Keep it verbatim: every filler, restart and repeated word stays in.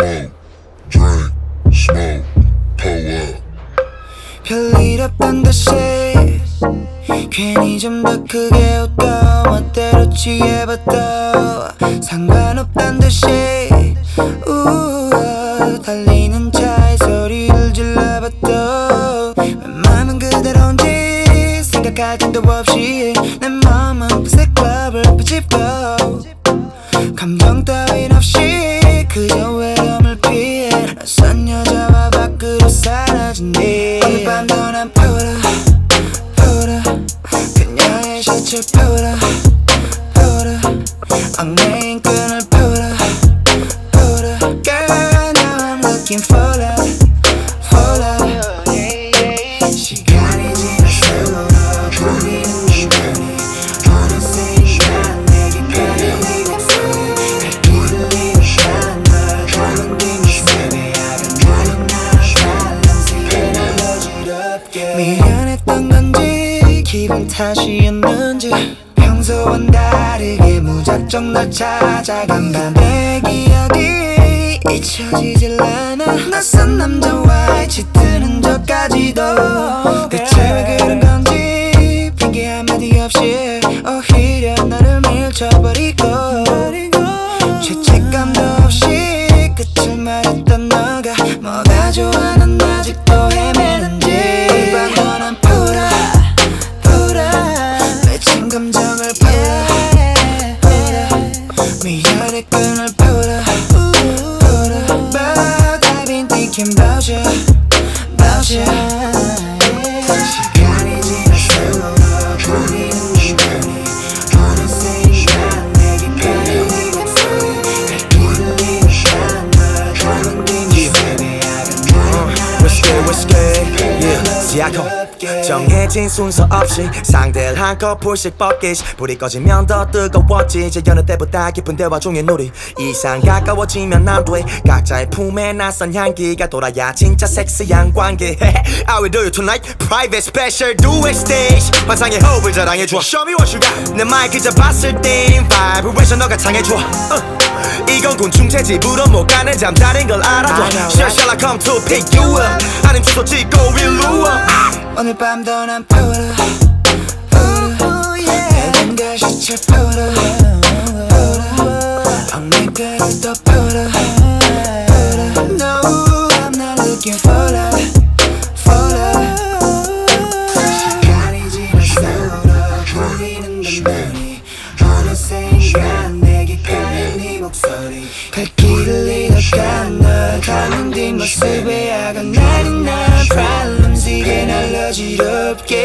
smoke, drink, smoke, pull up. 별일 없단 듯이 괜히 좀 더 크게 웃고 멋대로 취해봐도 상관없단 듯이 우와, 달리는 차에 소리를 질러봐도 웬만하면 그대로인지 생각할 틈도 없이 내 마음은 푸세 클럽을 비집고 감정 따윈 없이 그저 외로움을 피해 낯선 여자와 밖으로 사라진 뒤 오늘 밤도 난 풀어 풀어 그녀의 셔츠 풀어 풀어 얽매인 끈을 풀어 풀어 Girl now I'm looking for love for love 시간이 지날수록 우리는 시간이 어느새 난 내게 가는 네 목소리 발길을 잃었다는 널 담은 네 모습에 야간 나는 난 어지럽게 미안했던 건지 기분 탓이었는지 평소와는 다르게 무작정 널 찾아간 밤 내 기억이 잊혀지질 않아 낯선 남자와의 짙은 적까지도 대체 왜 그런 건지 핑계 한마디 없이 오히려 나를 밀쳐버리고 죄책감도 없이 끝을 말했던 너가 뭐가 좋아 난 아직도 헤매는지 밤도 난 풀어 풀어 맺힌 감정을 풀어 풀어 미련의 끈을 풀어 풀어 But I've been thinking about you about you 시간이 지날수록 우리는 시간이 어느새 난 내게 가는 네 목소리 발길을 잃었다는 널 담은 네 모습에 야간 What's good, what's good, yeah, 시작호 정해진 순서 없이 상대를 한꺼풀씩 벗기시 불이 꺼지면 더 뜨거워지 이제 여느 때보다 깊은 대화 중인 우리 이상 가까워지면 안돼 각자의 품에 낯선 향기가 돌아야 진짜 섹시한 관계 I will do you tonight private special duet stage 환상의 호흡을 자랑해줘 Show me what you got 내 마이크 잡았을 땐 vibration 너가 창해줘 uh. 이건 곤충체 집으로 못 가는 잠자는 걸 알아줘 Shall shall I come to pick you up 아님 주소 찍고 일로 와 오늘 밤도 난 풀어 풀어 해든 가시채 풀어 풀어 엉매끈을 또 풀어 풀어 No I'm not looking for love for love 시간이 지날수록 우리는 덤덤히 어느새 난 내게 가는 네 목소리 발길을 잃어간 널 담은 뒷모습에 야간 날이 난 problems 이게 날 어지럽게